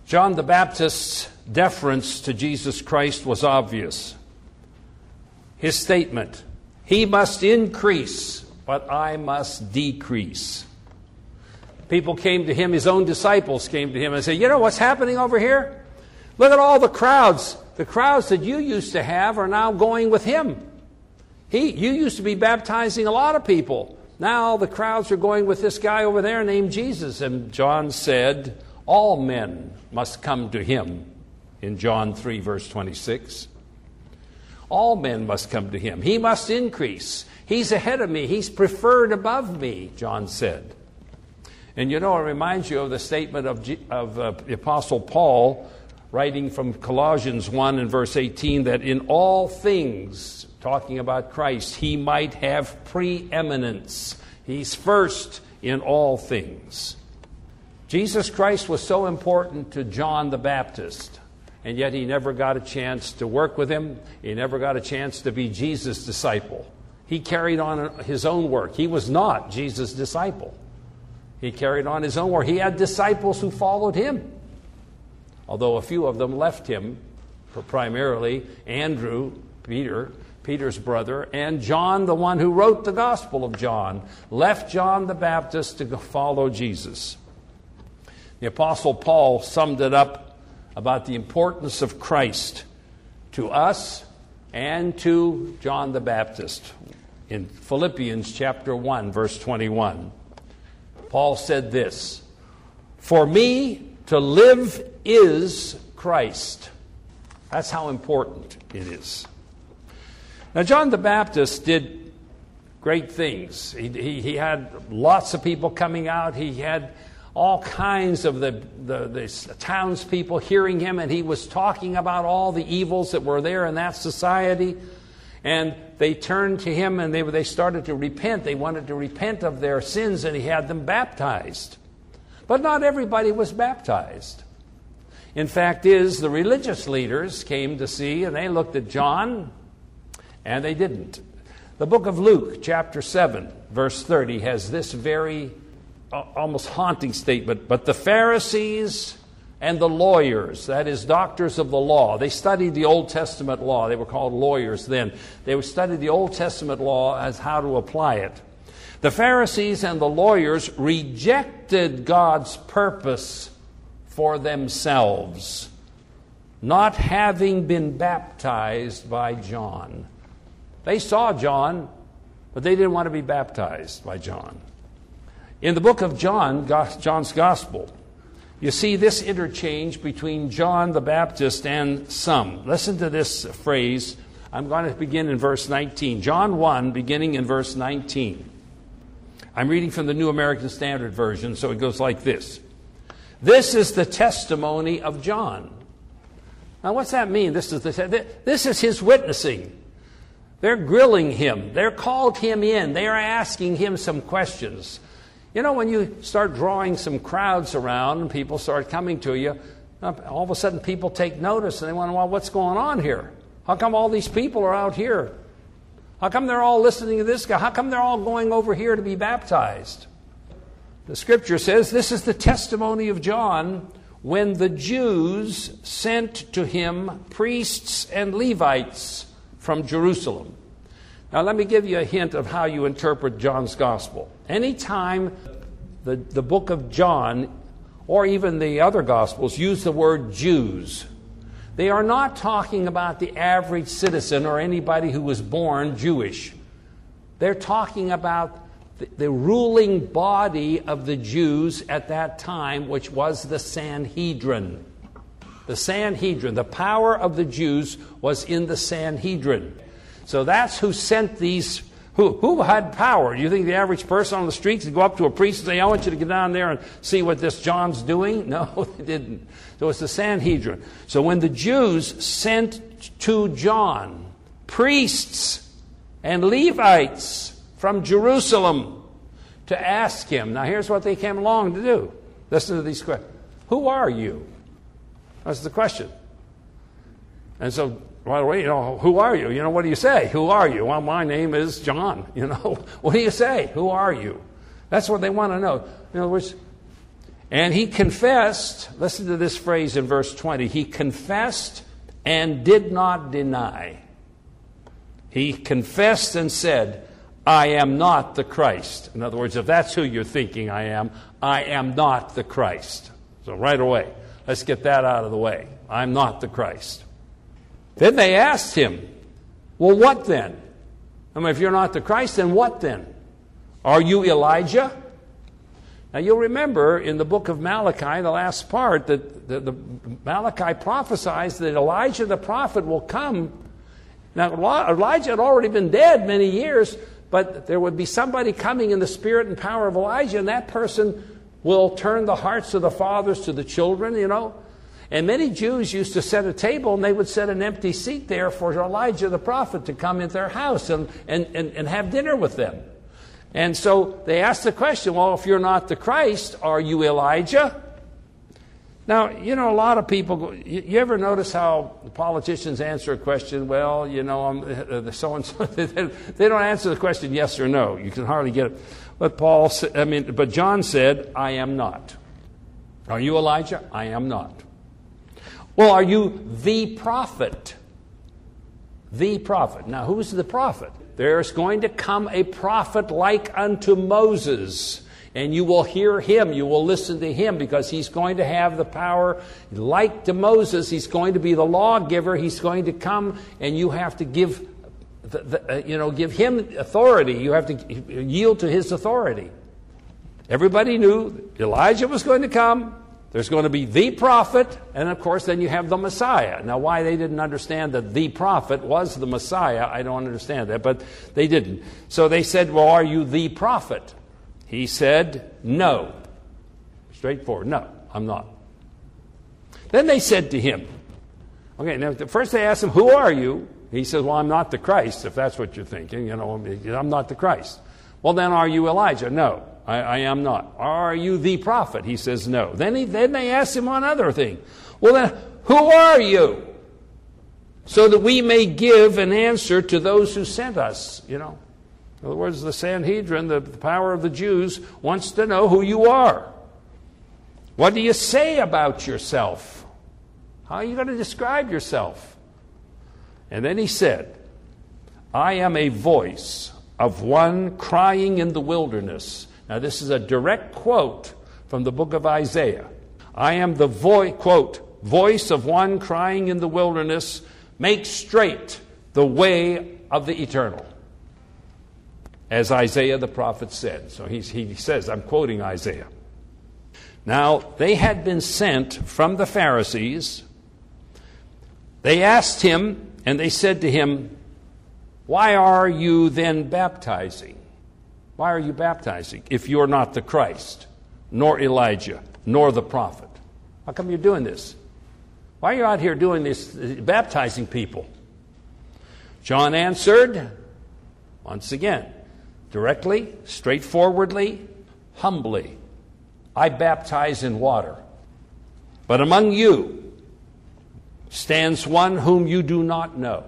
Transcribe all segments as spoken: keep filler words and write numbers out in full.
John the Baptist's deference to Jesus Christ was obvious. His statement, "He must increase, but I must decrease." People came to him, his own disciples came to him and said, "You know what's happening over here? Look at all the crowds. The crowds that you used to have are now going with him. He, you used to be baptizing a lot of people. Now the crowds are going with this guy over there named Jesus." And John said, "All men must come to him," in John three, verse twenty-six. All men must come to him. He must increase. He's ahead of me. He's preferred above me, John said. And you know, it reminds you of the statement of, G- of uh, the Apostle Paul, writing from Colossians one and verse eighteen, that in all things, talking about Christ, he might have preeminence. He's first in all things. Jesus Christ was so important to John the Baptist, and yet he never got a chance to work with him. He never got a chance to be Jesus' disciple. He carried on his own work. He was not Jesus' disciple. He carried on his own work. He had disciples who followed him, although a few of them left him, primarily Andrew, Peter, Peter's brother, and John, the one who wrote the Gospel of John, left John the Baptist to follow Jesus. The Apostle Paul summed it up about the importance of Christ to us and to John the Baptist in Philippians chapter one, verse twenty-one. Paul said this, "For me to live is Christ." That's how important it is. Now, John the Baptist did great things. He, he, he had lots of people coming out. He had all kinds of the, the, the townspeople hearing him, and he was talking about all the evils that were there in that society. And they turned to him, and they, they started to repent. They wanted to repent of their sins, and he had them baptized. But not everybody was baptized. In fact is, the religious leaders came to see, and they looked at John, and they didn't. The book of Luke, chapter seven, verse thirty, has this very uh, almost haunting statement. "But the Pharisees and the lawyers," that is, doctors of the law, they studied the Old Testament law. They were called lawyers then. They studied the Old Testament law as how to apply it. "The Pharisees and the lawyers rejected God's purpose for themselves, not having been baptized by John." They saw John, but they didn't want to be baptized by John. In the book of John, John's Gospel, you see this interchange between John the Baptist and some. Listen to this phrase. I'm going to begin in verse nineteen. John one, beginning in verse nineteen. I'm reading from the New American Standard Version, so it goes like this. "This is the testimony of John." Now, what's that mean? This is the this is his witnessing. They're grilling him. They're called him in. They are asking him some questions. You know, when you start drawing some crowds around and people start coming to you, all of a sudden people take notice and they want to know, well, what's going on here? How come all these people are out here? How come they're all listening to this guy? How come they're all going over here to be baptized? The scripture says this is the testimony of John when the Jews sent to him priests and Levites from Jerusalem. Now let me give you a hint of how you interpret John's gospel. Anytime the, the book of John, or even the other gospels, use the word Jews, they are not talking about the average citizen or anybody who was born Jewish. They're talking about the, the ruling body of the Jews at that time, which was the Sanhedrin. The Sanhedrin, the power of the Jews was in the Sanhedrin. So that's who sent these, who, who had power. Do you think the average person on the streets would go up to a priest and say, I want you to get down there and see what this John's doing? No, they didn't. So it's the Sanhedrin. So when the Jews sent to John priests and Levites from Jerusalem to ask him, now here's what they came along to do. Listen to these questions. Who are you? That's the question. And so, right away, you know, who are you? You know, what do you say? Who are you? Well, my name is John. You know, what do you say? Who are you? That's what they want to know. In other words, And he confessed, listen to this phrase in verse twenty, he confessed and did not deny. He confessed and said, I am not the Christ. In other words, if that's who you're thinking I am, I am not the Christ. So right away, let's get that out of the way. I'm not the Christ. Then they asked him, well, what then? I mean, if you're not the Christ, then what then? Are you Elijah? Now, you'll remember in the book of Malachi, the last part, that the, the Malachi prophesies that Elijah the prophet will come. Now, Elijah had already been dead many years, but there would be somebody coming in the spirit and power of Elijah, and that person will turn the hearts of the fathers to the children, you know. And many Jews used to set a table, and they would set an empty seat there for Elijah the prophet to come into their house and, and, and, and have dinner with them. And so they asked the question, well, if you're not the Christ, are you Elijah? Now, you know, a lot of people, go, you, you ever notice how the politicians answer a question, well, you know, I'm uh, so-and-so, they, they don't answer the question yes or no. You can hardly get it. But Paul, I mean, but John said, I am not. Are you Elijah? I am not. Well, are you the prophet? The prophet. Now, who's the prophet? There's going to come a prophet like unto Moses, and you will hear him, you will listen to him, because he's going to have the power like to Moses. He's going to be the lawgiver. He's going to come, and you have to give, the, the, uh, you know, give him authority. You have to yield to his authority. Everybody knew Elijah was going to come. There's going to be the prophet, and of course then you have the Messiah. Now, why they didn't understand that the prophet was the Messiah, I don't understand that, but they didn't. So they said, well, are you the prophet? He said, no. Straightforward, no, I'm not. Then they said to him, okay, now first they asked him, who are you? He says, well, I'm not the Christ, if that's what you're thinking. You know, I'm not the Christ. Well, then are you Elijah? No. I, I am not. Are you the prophet? He says no. Then, he, then they asked him one other thing. Well, then, who are you? So that we may give an answer to those who sent us, you know. In other words, the Sanhedrin, the, the power of the Jews, wants to know who you are. What do you say about yourself? How are you going to describe yourself? And then he said, I am a voice of one crying in the wilderness. Now, this is a direct quote from the book of Isaiah. I am the voice, quote, voice of one crying in the wilderness, make straight the way of the eternal. As Isaiah the prophet said. So he, he says, I'm quoting Isaiah. Now, they had been sent from the Pharisees. They asked him, and they said to him, why are you then baptizing? Why are you baptizing if you're not the Christ, nor Elijah, nor the prophet? How come you're doing this? Why are you out here doing this, baptizing people? John answered, once again, directly, straightforwardly, humbly, I baptize in water. But among you stands one whom you do not know.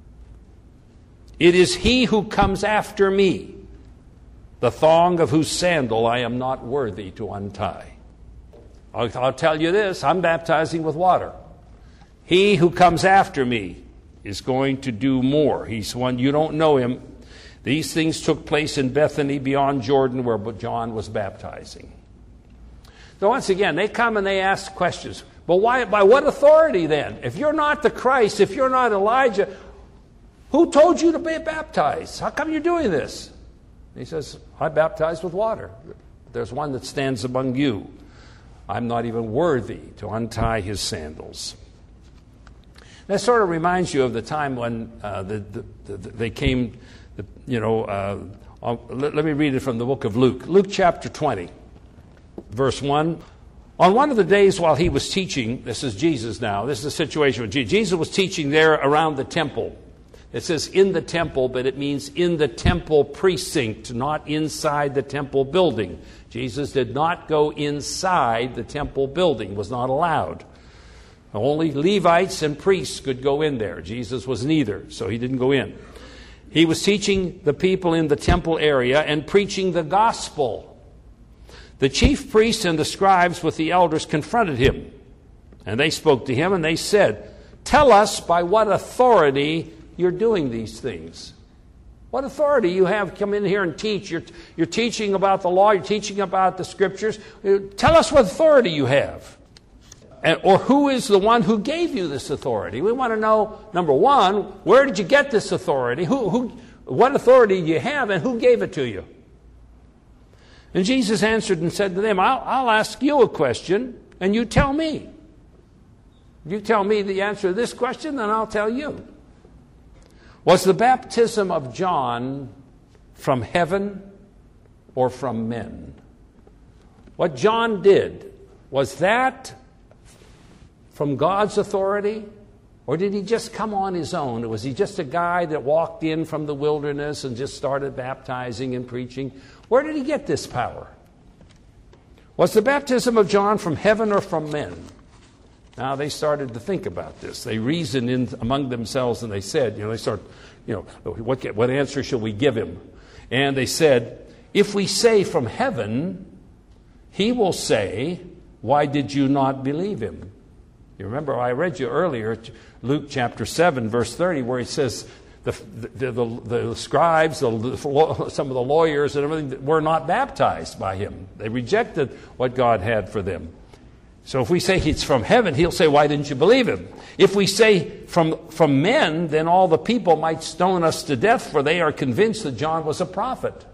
It is he who comes after me, the thong of whose sandal I am not worthy to untie. I'll, I'll tell you this, I'm baptizing with water. He who comes after me is going to do more. He's one, you don't know him. These things took place in Bethany beyond Jordan where John was baptizing. So once again, they come and they ask questions. But why? By what authority then? If you're not the Christ, if you're not Elijah, who told you to be baptized? How come you're doing this? He says, I baptize with water. There's one that stands among you. I'm not even worthy to untie his sandals. That sort of reminds you of the time when uh, the, the, the, they came, the, you know, uh, let, let me read it from the book of Luke. Luke chapter twenty, verse one. On one of the days while he was teaching, this is Jesus now, this is the situation with Jesus. Jesus was teaching there around the temple. It says in the temple, but it means in the temple precinct, not inside the temple building. Jesus did not go inside the temple building, was not allowed. Only Levites and priests could go in there. Jesus was neither, so he didn't go in. He was teaching the people in the temple area and preaching the gospel. The chief priests and the scribes with the elders confronted him. And they spoke to him and they said, "Tell us by what authority you're doing these things." What authority you have come in here and teach? You're, you're teaching about the law. You're teaching about the Scriptures. Tell us what authority you have. And, or who is the one who gave you this authority? We want to know, number one, where did you get this authority? Who, who, what authority do you have and who gave it to you? And Jesus answered and said to them, I'll, I'll ask you a question and you tell me. You tell me the answer to this question, then I'll tell you. Was the baptism of John from heaven or from men? What John did, was that from God's authority? Or did he just come on his own? Was he just a guy that walked in from the wilderness and just started baptizing and preaching? Where did he get this power? Was the baptism of John from heaven or from men? Now they started to think about this. They reasoned in among themselves and they said, you know, they start, you know, what, what answer shall we give him? And they said, if we say from heaven, he will say, why did you not believe him? You remember I read you earlier, Luke chapter seven, verse thirty, where he says the, the, the, the scribes, the, some of the lawyers and everything were not baptized by him. They rejected what God had for them. So if we say it's from heaven, he'll say, why didn't you believe him? If we say from, from men, then all the people might stone us to death, for they are convinced that John was a prophet.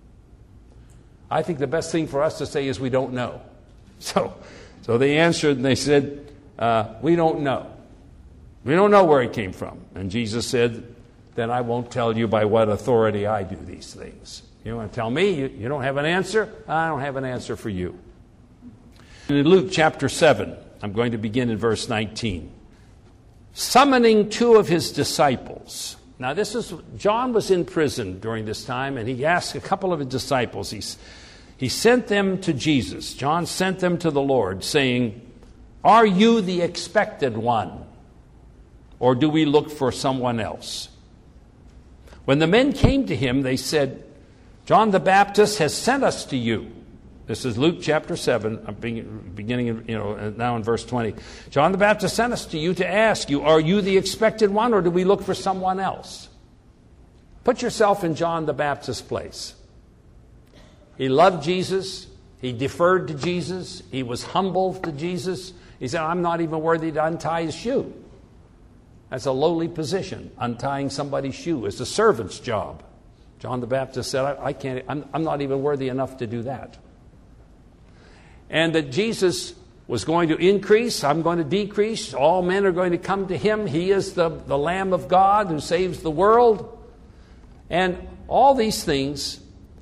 I think the best thing for us to say is we don't know. So, so they answered and they said, uh, we don't know. We don't know where he came from. And Jesus said, then I won't tell you by what authority I do these things. You want to tell me you, you don't have an answer? I don't have an answer for you. In Luke chapter seven, I'm going to begin in verse nineteen. Summoning two of his disciples. Now this is, John was in prison during this time, and he asked a couple of his disciples, he, he sent them to Jesus. John sent them to the Lord, saying, are you the expected one? Or do we look for someone else? When the men came to him, they said, John the Baptist has sent us to you. This is Luke chapter seven, I'm beginning in, you know, now in verse twenty. John the Baptist sent us to you to ask you, are you the expected one or do we look for someone else? Put yourself in John the Baptist's place. He loved Jesus. He deferred to Jesus. He was humble to Jesus. He said, I'm not even worthy to untie his shoe. That's a lowly position. Untying somebody's shoe is a servant's job. John the Baptist said, I, I can't, I'm, I'm not even worthy enough to do that. And that Jesus was going to increase, I'm going to decrease. All men are going to come to him. He is the, the Lamb of God who saves the world. And all these things,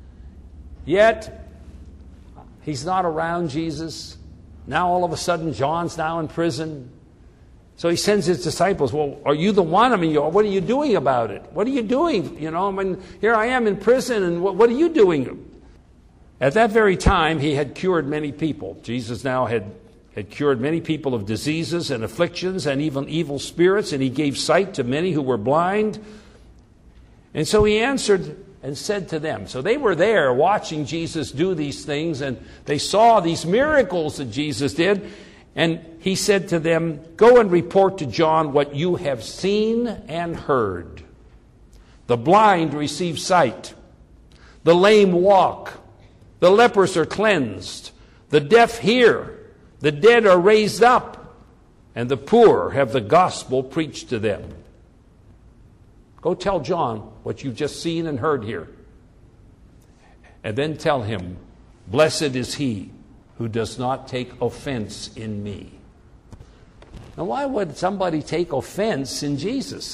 yet he's not around Jesus. Now all of a sudden John's now in prison. So he sends his disciples, well, are you the one? I mean, what are you doing about it? What are you doing? You know, I mean, here I am in prison, and what, what are you doing? At that very time, he had cured many people. Jesus now had, had cured many people of diseases and afflictions and even evil spirits, and he gave sight to many who were blind. And so he answered and said to them, so they were there watching Jesus do these things, and they saw these miracles that Jesus did. And he said to them, go and report to John what you have seen and heard. The blind receive sight. The lame walk. The lepers are cleansed. The deaf hear. The dead are raised up. And the poor have the gospel preached to them. Go tell John what you've just seen and heard here. And then tell him, blessed is he who does not take offense in me. Now, why would somebody take offense in Jesus?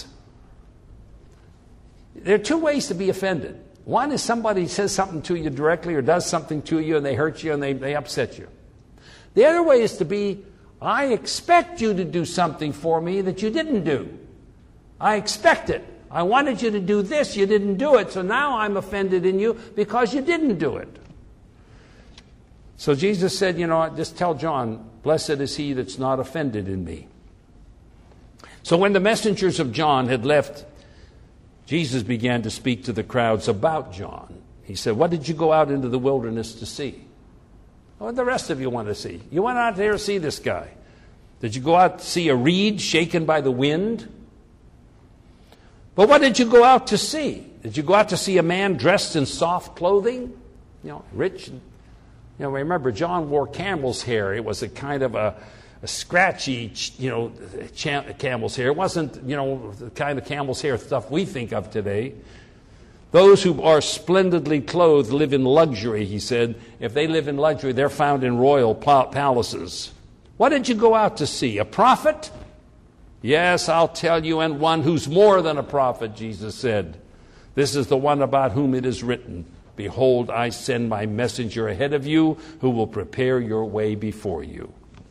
There are two ways to be offended. One is somebody says something to you directly or does something to you and they hurt you and they, they upset you. The other way is to be, I expect you to do something for me that you didn't do. I expect it. I wanted you to do this, you didn't do it, so now I'm offended in you because you didn't do it. So Jesus said, you know, just tell John, blessed is he that's not offended in me. So when the messengers of John had left, Jesus began to speak to the crowds about John. He said, what did you go out into the wilderness to see? What do the rest of you want to see? You went out there to see this guy. Did you go out to see a reed shaken by the wind? But what did you go out to see? Did you go out to see a man dressed in soft clothing? You know, rich. You know, remember, John wore camel's hair. It was a kind of a, a scratchy, you know, camel's hair. It wasn't, you know, the kind of camel's hair stuff we think of today. Those who are splendidly clothed live in luxury, he said. If they live in luxury, they're found in royal palaces. What did you go out to see? A prophet? Yes, I'll tell you, and one who's more than a prophet, Jesus said. This is the one about whom it is written, behold, I send my messenger ahead of you who will prepare your way before you.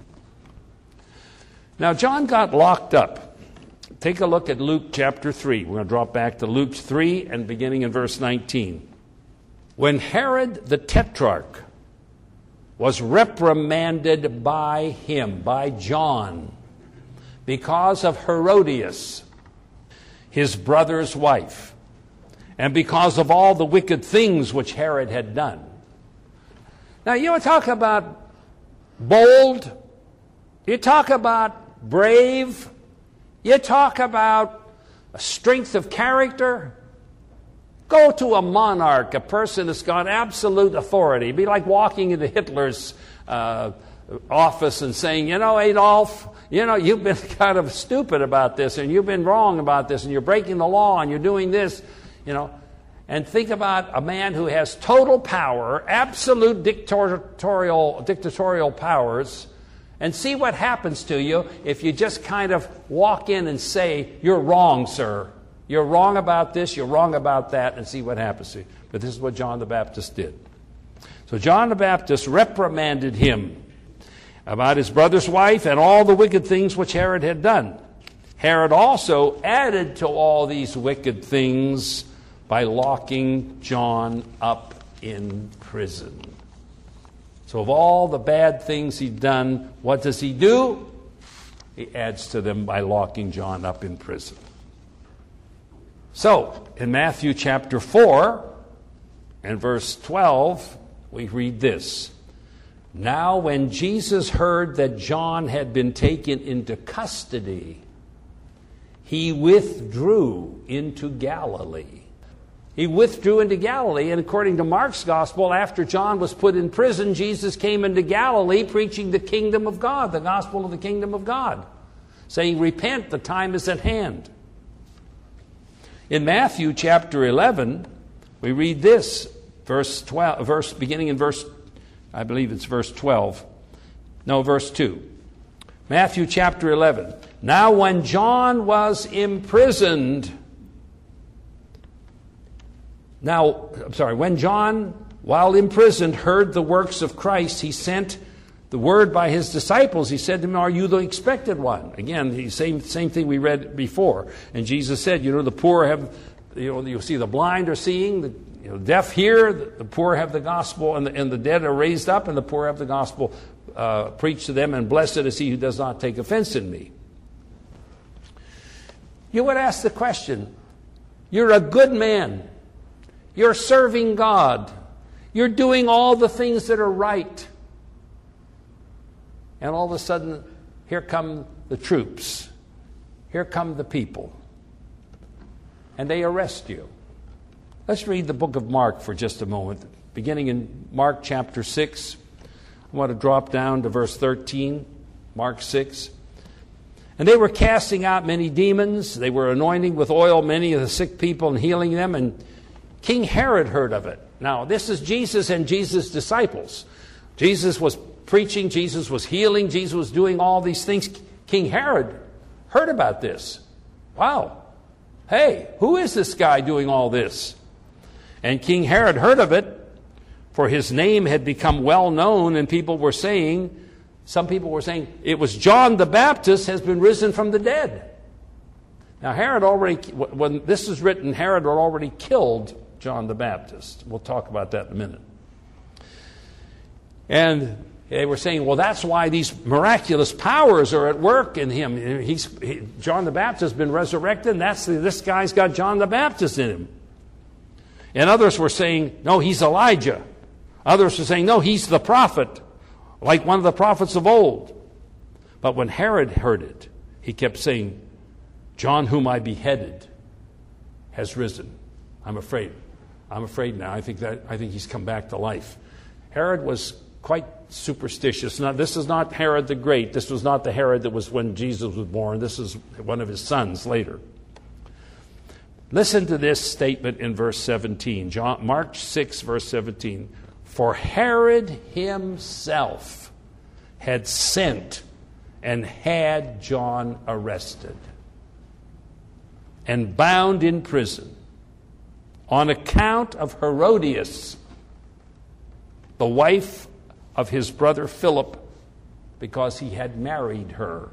Now, John got locked up. Take a look at Luke chapter three. We're going to drop back to Luke three and beginning in verse nineteen. When Herod the Tetrarch was reprimanded by him, by John, because of Herodias, his brother's wife, and because of all the wicked things which Herod had done. Now, you talk about bold, you talk about brave, you talk about a strength of character. Go to a monarch, a person that's got absolute authority. It'd be like walking into Hitler's uh, office and saying, you know, Adolf, you know, you've been kind of stupid about this, and you've been wrong about this, and you're breaking the law, and you're doing this, you know. And think about a man who has total power, absolute dictatorial, dictatorial powers, and see what happens to you if you just kind of walk in and say, you're wrong, sir. You're wrong about this, you're wrong about that, and see what happens to you. But this is what John the Baptist did. So John the Baptist reprimanded him about his brother's wife and all the wicked things which Herod had done. Herod also added to all these wicked things by locking John up in prison. So of all the bad things he'd done, what does he do? He adds to them by locking John up in prison. So, in Matthew chapter four and verse twelve, we read this. Now when Jesus heard that John had been taken into custody, he withdrew into Galilee. He withdrew into Galilee, and according to Mark's gospel, after John was put in prison, Jesus came into Galilee preaching the kingdom of God, the gospel of the kingdom of God, saying, repent, the time is at hand. In Matthew chapter eleven, we read this, verse twelve, verse beginning in verse, I believe it's verse twelve. No, verse two. Matthew chapter eleven. Now when John was imprisoned, now, I'm sorry, when John, while imprisoned, heard the works of Christ, he sent the word by his disciples. He said to them, are you the expected one? Again, the same same thing we read before. And Jesus said, you know, the poor have, you know, you'll see the blind are seeing, the you know, deaf hear, the, the poor have the gospel, and the, and the dead are raised up, and the poor have the gospel uh, preached to them, and blessed is he who does not take offense in me. You would ask the question, you're a good man. You're serving God. You're doing all the things that are right. And all of a sudden, here come the troops. Here come the people. And they arrest you. Let's read the book of Mark for just a moment. Beginning in Mark chapter six. I want to drop down to verse thirteen. Mark six. And they were casting out many demons. They were anointing with oil many of the sick people and healing them. And King Herod heard of it. Now, this is Jesus and Jesus' disciples. Jesus was preaching, Jesus was healing, Jesus was doing all these things. King Herod heard about this. Wow. Hey, who is this guy doing all this? And King Herod heard of it, for his name had become well known, and people were saying, some people were saying, it was John the Baptist has been risen from the dead. Now, Herod already, when this is written, Herod had already killed John the Baptist. We'll talk about that in a minute. And they were saying, well, that's why these miraculous powers are at work in him. He's, he, John the Baptist has been resurrected, and that's the, this guy's got John the Baptist in him. And others were saying, no, he's Elijah. Others were saying, no, he's the prophet. like one of the prophets of old. But when Herod heard it, he kept saying, John, whom I beheaded, has risen. I'm afraid. I'm afraid now. I think that I think he's come back to life. Herod was quite superstitious. Now, this is not Herod the Great. This was not the Herod that was when Jesus was born. This is one of his sons later. Listen to this statement in verse seventeen. John, Mark six, verse seventeen. For Herod himself had sent and had John arrested and bound in prison on account of Herodias, the wife of his brother Philip, because he had married her.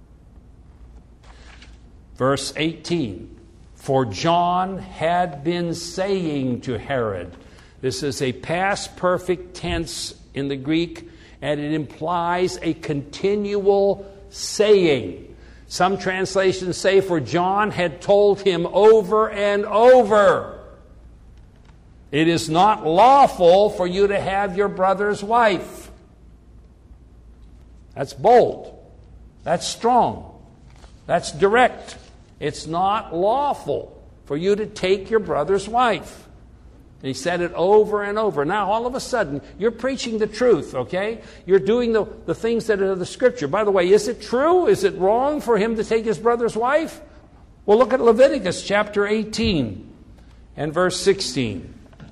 Verse eighteen, for John had been saying to Herod. This is a past perfect tense in the Greek, and it implies a continual saying. Some translations say, for John had told him over and over, it is not lawful for you to have your brother's wife. That's bold. That's strong. That's direct. It's not lawful for you to take your brother's wife. And he said it over and over. Now, all of a sudden, you're preaching the truth, okay? You're doing the, the things that are the Scripture. By the way, is it true? Is it wrong for him to take his brother's wife? Well, look at Leviticus chapter eighteen and verse sixteen.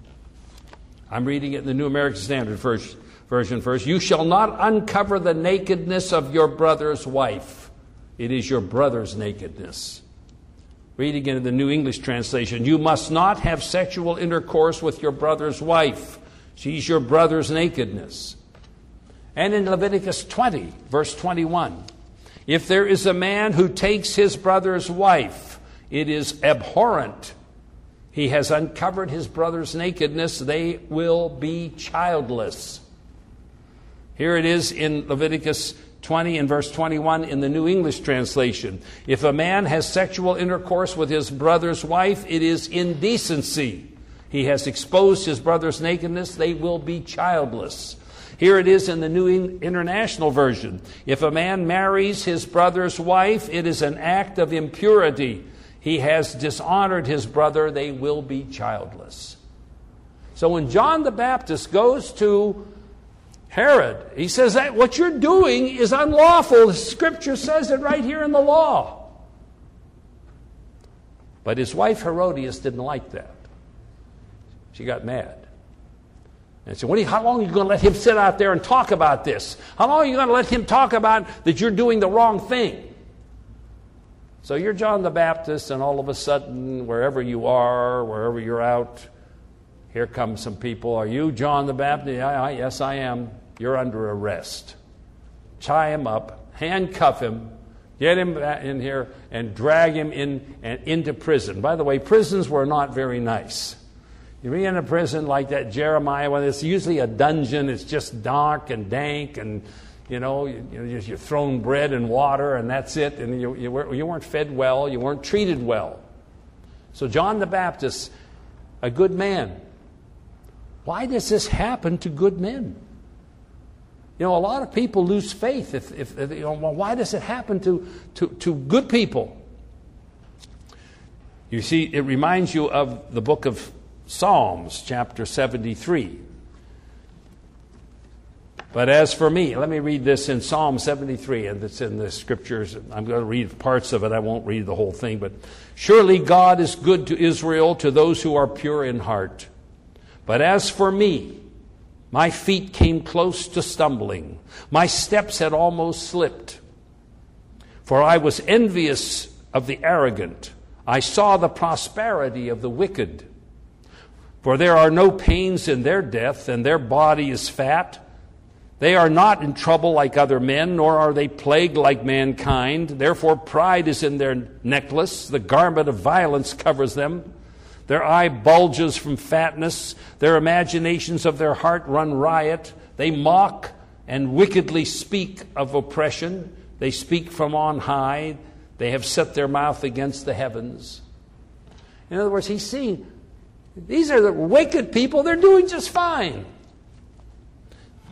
I'm reading it in the New American Standard Version first. You shall not uncover the nakedness of your brother's wife. It is your brother's nakedness. Reading in the New English Translation, you must not have sexual intercourse with your brother's wife. She's your brother's nakedness. And in Leviticus twenty, verse twenty-one, if there is a man who takes his brother's wife, it is abhorrent. He has uncovered his brother's nakedness. They will be childless. Here it is in Leviticus twenty and verse twenty-one in the New English Translation. If a man has sexual intercourse with his brother's wife, it is indecency. He has exposed his brother's nakedness. They will be childless. Here it is in the New International Version. If a man marries his brother's wife, it is an act of impurity. He has dishonored his brother. They will be childless. So when John the Baptist goes to Herod, he says that what you're doing is unlawful. The Scripture says it right here in the law. But his wife Herodias didn't like that. She got mad. And said, what are you, how long are you going to let him sit out there and talk about this? How long are you going to let him talk about that you're doing the wrong thing? So you're John the Baptist, and all of a sudden, wherever you are, wherever you're out, here come some people. Are you John the Baptist? Yeah, I, yes, I am. You're under arrest. Tie him up, handcuff him, get him in here, and drag him in and into prison. By the way, prisons were not very nice. You be in a prison like that Jeremiah, well, it's usually a dungeon. It's just dark and dank, and you know, you, you know, you're thrown bread and water, and that's it. And you, you, were, you weren't fed well. You weren't treated well. So John the Baptist, a good man. Why does this happen to good men? You know, a lot of people lose faith. If, if, if you know, well, why does it happen to, to, to good people? You see, it reminds you of the book of Psalms, chapter seventy-three. But as for me, let me read this in Psalm seventy-three, and it's in the Scriptures. I'm going to read parts of it. I won't read the whole thing. But surely God is good to Israel, to those who are pure in heart. But as for me, my feet came close to stumbling. My steps had almost slipped. For I was envious of the arrogant. I saw the prosperity of the wicked. For there are no pains in their death, and their body is fat. They are not in trouble like other men, nor are they plagued like mankind. Therefore pride is in their necklace. The garment of violence covers them. Their eye bulges from fatness. Their imaginations of their heart run riot. They mock and wickedly speak of oppression. They speak from on high. They have set their mouth against the heavens. In other words, he's seeing, these are the wicked people. They're doing just fine.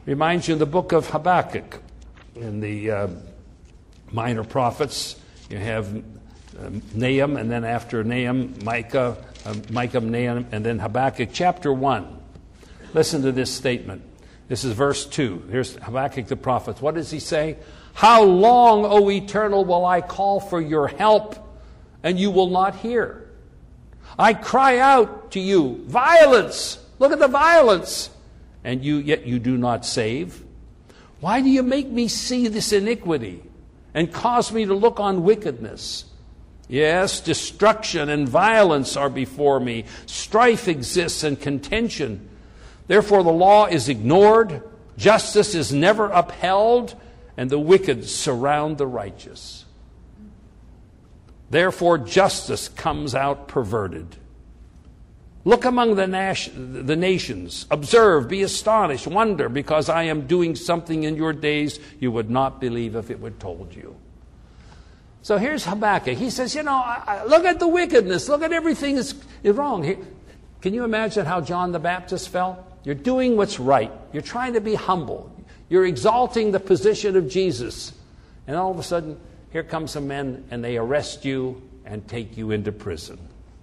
Reminds you of the book of Habakkuk. In the uh, minor prophets, you have uh, Nahum, and then after Nahum, Micah, uh, Micah, Nahum, and then Habakkuk. Chapter one. Listen to this statement. This is verse two. Here's Habakkuk the prophet. What does he say? How long, O Eternal, will I call for your help, and you will not hear? I cry out to you, violence. Look at the violence. And you yet you do not save. Why do you make me see this iniquity and cause me to look on wickedness? Yes, destruction and violence are before me. Strife exists and contention. Therefore the law is ignored, justice is never upheld, and the wicked surround the righteous. Therefore justice comes out perverted. Look among the, nas- the nations, observe, be astonished, wonder, because I am doing something in your days you would not believe if it were told you. So here's Habakkuk. He says, you know, I, I, look at the wickedness, look at everything that's is wrong. Here, can you imagine how John the Baptist felt? You're doing what's right. You're trying to be humble. You're exalting the position of Jesus. And all of a sudden, here come some men and they arrest you and take you into prison.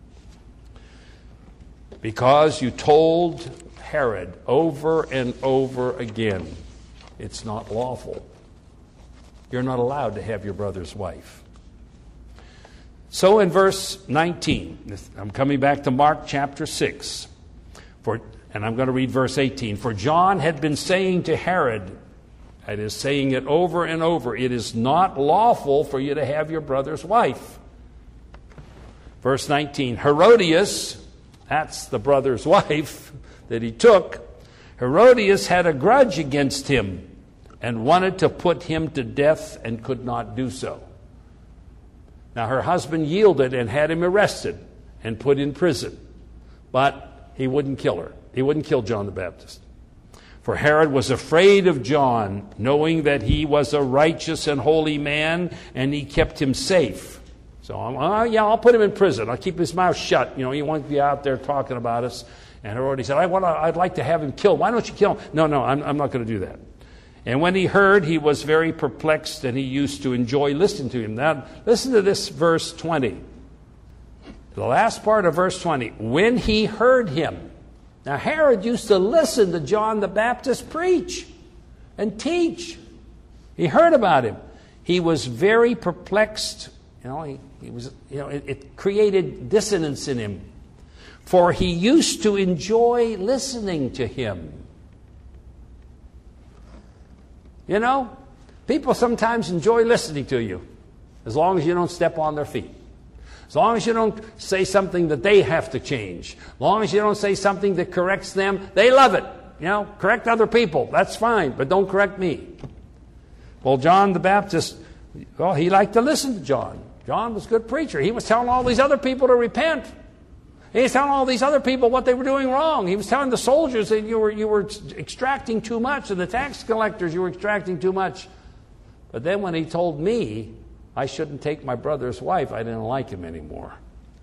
Because you told Herod over and over again, it's not lawful. You're not allowed to have your brother's wife. So in verse nineteen, I'm coming back to Mark chapter six, for, and I'm going to read verse eighteen. For John had been saying to Herod, it is saying it over and over, it is not lawful for you to have your brother's wife. Verse nineteen, Herodias, that's the brother's wife that he took. Herodias had a grudge against him and wanted to put him to death and could not do so. Now her husband yielded and had him arrested and put in prison. But he wouldn't kill her. He wouldn't kill John the Baptist. For Herod was afraid of John, knowing that he was a righteous and holy man, and he kept him safe. So, uh, yeah, I'll put him in prison. I'll keep his mouth shut. You know, he won't be out there talking about us. And Herodias said, I want to, I'd like to have him killed. Why don't you kill him? No, no, I'm, I'm not going to do that. And when he heard, he was very perplexed, and he used to enjoy listening to him. Now, listen to this verse twenty. The last part of verse twenty. When he heard him. Now, Herod used to listen to John the Baptist preach and teach. He heard about him. He was very perplexed. You know, he, he was. You know, it, it created dissonance in him, for he used to enjoy listening to him. You know, people sometimes enjoy listening to you, as long as you don't step on their feet. As long as you don't say something that they have to change. As long as you don't say something that corrects them, they love it. You know, correct other people, that's fine, but don't correct me. Well, John the Baptist, well, he liked to listen to John. John was a good preacher. He was telling all these other people to repent. He was telling all these other people what they were doing wrong. He was telling the soldiers that you were you were extracting too much, and the tax collectors, you were extracting too much. But then when he told me I shouldn't take my brother's wife, I didn't like him anymore.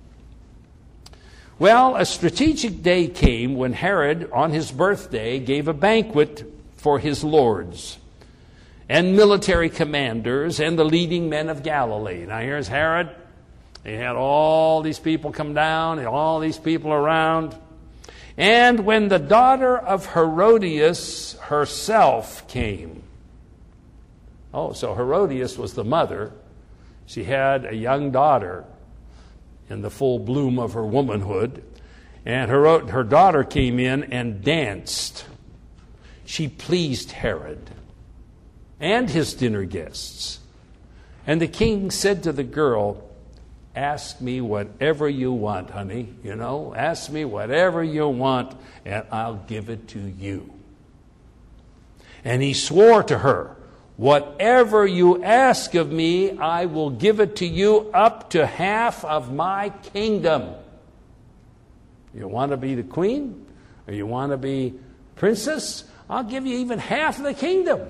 Well, a strategic day came when Herod, on his birthday, gave a banquet for his lords and military commanders and the leading men of Galilee. Now here's Herod. He had all these people come down, and all these people around. And when the daughter of Herodias herself came. Oh, so Herodias was the mother. She had a young daughter in the full bloom of her womanhood. And her, her daughter came in and danced. She pleased Herod and his dinner guests. And the king said to the girl, ask me whatever you want, honey. You know, ask me whatever you want, and I'll give it to you. And he swore to her, whatever you ask of me, I will give it to you up to half of my kingdom. You want to be the queen? Or you want to be princess? I'll give you even half of the kingdom.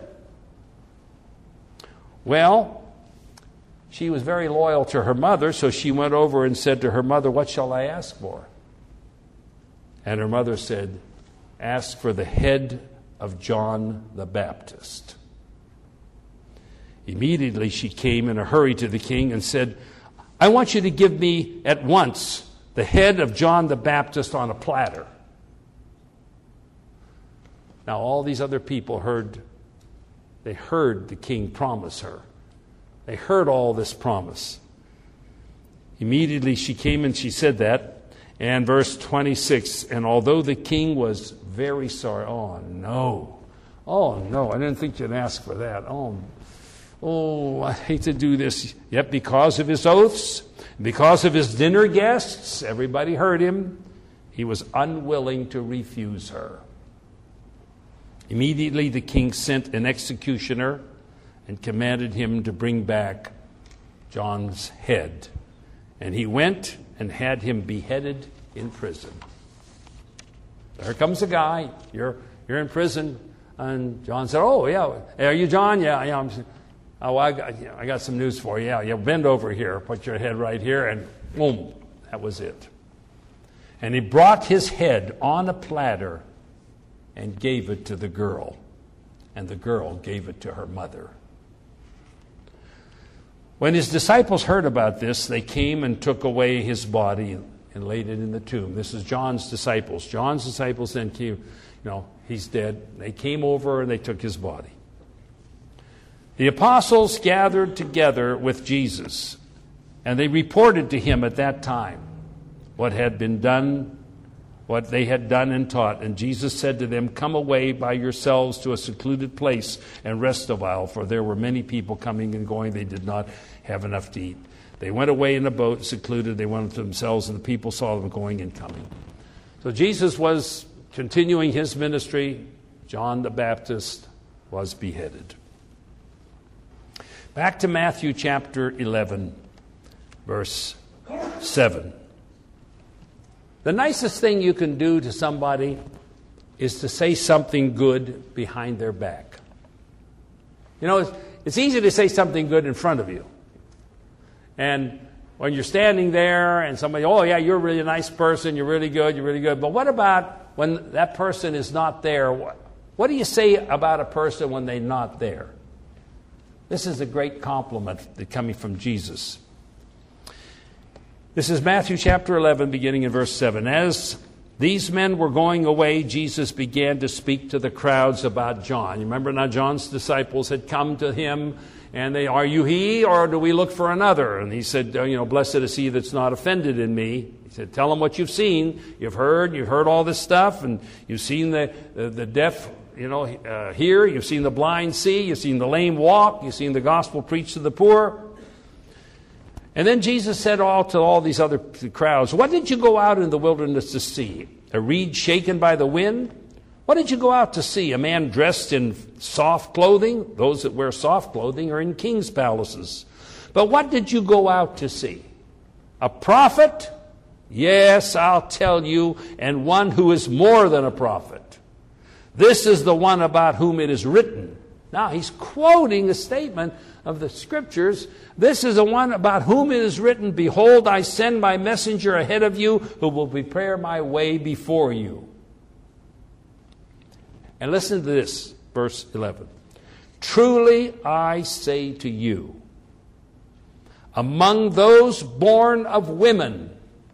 Well, she was very loyal to her mother, so she went over and said to her mother, what shall I ask for? And her mother said, ask for the head of John the Baptist." Immediately she came in a hurry to the king and said, "I want you to give me at once the head of John the Baptist on a platter." Now all these other people heard, they heard the king promise her. They heard all this promise. Immediately she came and she said that. And verse twenty-six, and although the king was very sorry, oh no, oh no, I didn't think you'd ask for that. Oh, oh, I hate to do this. Yet because of his oaths, because of his dinner guests, everybody heard him, he was unwilling to refuse her. Immediately the king sent an executioner and commanded him to bring back John's head. And he went and had him beheaded in prison. There comes a guy, you're you're in prison, and John said, "Oh yeah, hey, are you John? Yeah, yeah. I'm, oh, I got yeah, I got some news for you. Yeah, you bend over here, put your head right here, and boom, that was it." And he brought his head on a platter and gave it to the girl, and the girl gave it to her mother. When his disciples heard about this, they came and took away his body and laid it in the tomb. This is John's disciples. John's disciples then came, you know, he's dead. They came over and they took his body. The apostles gathered together with Jesus, and they reported to him at that time what had been done, what they had done and taught. And Jesus said to them, "Come away by yourselves to a secluded place and rest a while," for there were many people coming and going. They did not have enough to eat. They went away in a boat, secluded. They went to themselves, and the people saw them going and coming. So Jesus was continuing his ministry. John the Baptist was beheaded. Back to Matthew chapter eleven, verse seven. The nicest thing you can do to somebody is to say something good behind their back. You know, it's, it's easy to say something good in front of you. And when you're standing there and somebody, "Oh yeah, you're a really nice person, you're really good, you're really good." But what about when that person is not there? What, what do you say about a person when they're not there? This is a great compliment coming from Jesus. This is Matthew chapter eleven, beginning in verse seven. As these men were going away, Jesus began to speak to the crowds about John. You remember now John's disciples had come to him, and they, "Are you he, or do we look for another?" And he said, you know, "Blessed is he that's not offended in me." He said, "Tell them what you've seen. You've heard, you've heard all this stuff, and you've seen the, the, the deaf, you know, uh, hear, you've seen the blind see, you've seen the lame walk, you've seen the gospel preached to the poor." And then Jesus said all to all these other crowds, "What did you go out in the wilderness to see? A reed shaken by the wind? What did you go out to see? A man dressed in soft clothing? Those that wear soft clothing are in king's palaces. But what did you go out to see? A prophet? Yes, I'll tell you, and one who is more than a prophet. This is the one about whom it is written." Now he's quoting a statement of the scriptures. "This is the one about whom it is written, Behold, I send my messenger ahead of you who will prepare my way before you." And listen to this, verse eleven. "Truly I say to you, among those born of women."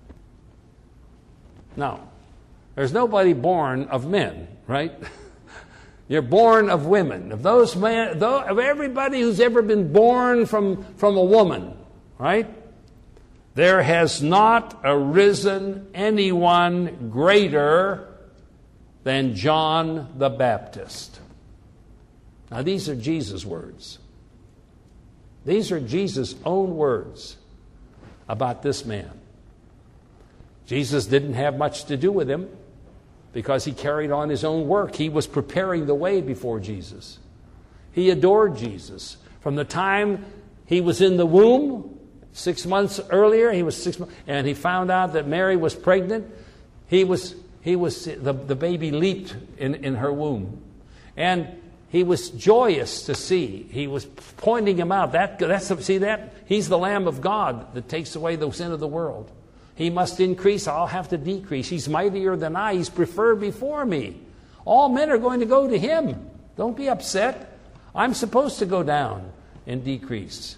Now, there's nobody born of men, right? You're born of women. Of those men, of everybody who's ever been born from, from a woman, right? There has not arisen anyone greater than John the Baptist. Now these are Jesus' words. These are Jesus' own words about this man. Jesus didn't have much to do with him, because he carried on his own work. He was preparing the way before Jesus. He adored Jesus. From the time he was in the womb, six months earlier, he was six months, and he found out that Mary was pregnant. He was, he was, the, the baby leaped in, in her womb. And he was joyous to see. He was pointing him out. That, that's, see that? He's the Lamb of God that takes away the sin of the world. He must increase, I'll have to decrease. He's mightier than I. He's preferred before me. All men are going to go to him. Don't be upset. I'm supposed to go down and decrease.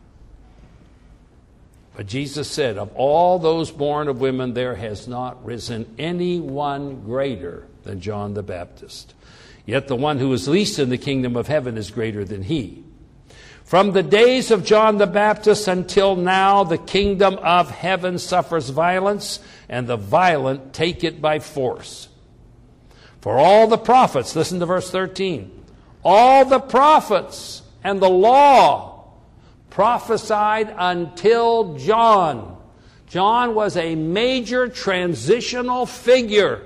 But Jesus said, of all those born of women, there has not risen anyone greater than John the Baptist. Yet the one who is least in the kingdom of heaven is greater than he. From the days of John the Baptist until now, the kingdom of heaven suffers violence, and the violent take it by force. For all the prophets, listen to verse thirteen, all the prophets and the law prophesied until John. John was a major transitional figure.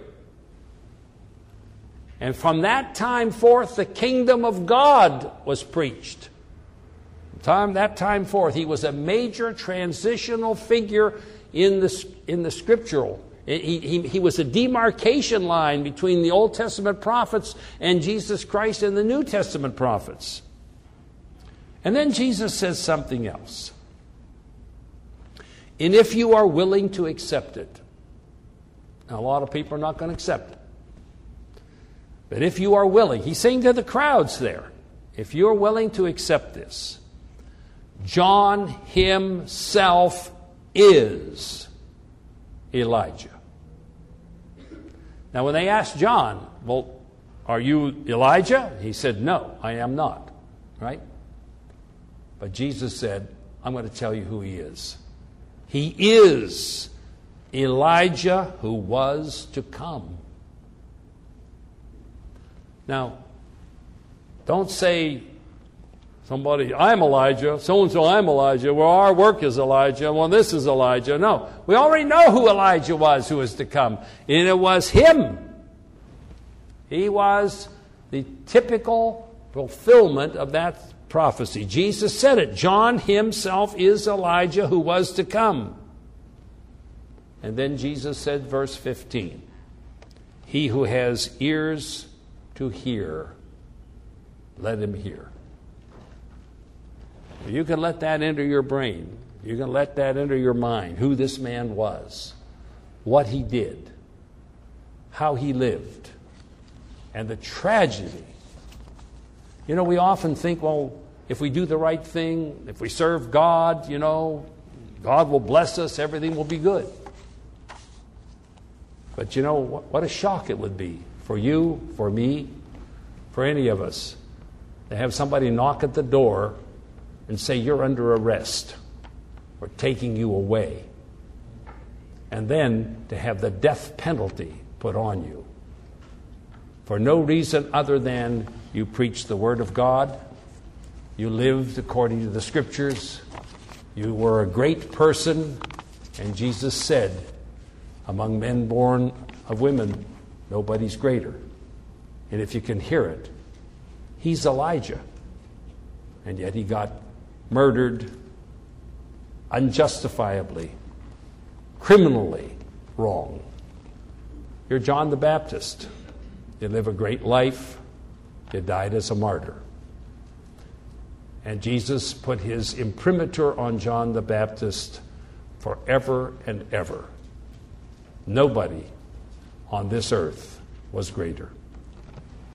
And from that time forth, the kingdom of God was preached. Time, that time forth, he was a major transitional figure in the, in the scriptural. He, he, he was a demarcation line between the Old Testament prophets and Jesus Christ and the New Testament prophets. And then Jesus says something else. And if you are willing to accept it, now a lot of people are not going to accept it. But if you are willing, he's saying to the crowds there, if you're willing to accept this, John himself is Elijah. Now, when they asked John, well, are you Elijah? He said, no, I am not. Right? But Jesus said, I'm going to tell you who he is. He is Elijah who was to come. Now, don't say, somebody, I'm Elijah, so-and-so I'm Elijah, well, our work is Elijah, well, this is Elijah. No, we already know who Elijah was who was to come. And it was him. He was the typical fulfillment of that prophecy. Jesus said it. John himself is Elijah who was to come. And then Jesus said, verse fifteen, he who has ears to hear, let him hear. You can let that enter your brain. You can let that enter your mind, who this man was, what he did, how he lived, and the tragedy. You know, we often think, well, if we do the right thing, if we serve God, you know, God will bless us, everything will be good. But you know, what a shock it would be for you, for me, for any of us, to have somebody knock at the door and say, you're under arrest. We're taking you away. And then to have the death penalty put on you. For no reason other than you preached the Word of God, you lived according to the Scriptures, you were a great person, and Jesus said, among men born of women, nobody's greater. And if you can hear it, he's Elijah. And yet he got murdered unjustifiably, criminally wrong. You're John the Baptist. You live a great life. You died as a martyr. And Jesus put his imprimatur on John the Baptist forever and ever. Nobody on this earth was greater.